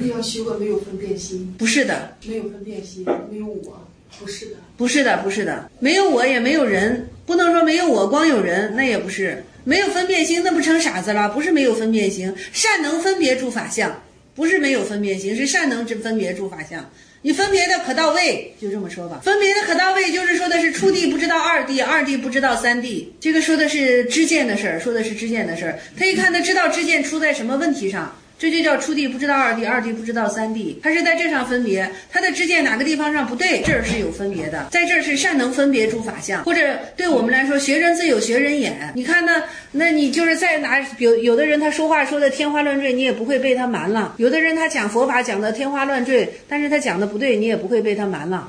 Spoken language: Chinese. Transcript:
个要修个没有分辨心。 不是的， 没有分辨心，没有我，不是的。 不是的，不是的，没有我也没有人，不能说没有我光有人，那也不是。没有分辨心，那不成傻子了？不是没有分辨心，善能分别诸法相，不是没有分辨心，是善能分别诸法相。你分别的可到位，就这么说吧。分别的可到位，就是说的是初地不知道二地，二地不知道三地。这个说的是知见的事儿，说的是知见的事儿。他一看，他知道知见出在什么问题上。这就叫初地不知道二地，二地不知道三地，他是在这上分别，他的知见哪个地方上不对，这儿是有分别的，在这儿是善能分别诸法相，或者对我们来说，学人自有学人眼。你看呢？那你就是在哪有的人他说话说的天花乱坠，你也不会被他瞒了；有的人他讲佛法讲的天花乱坠，但是他讲的不对，你也不会被他瞒了。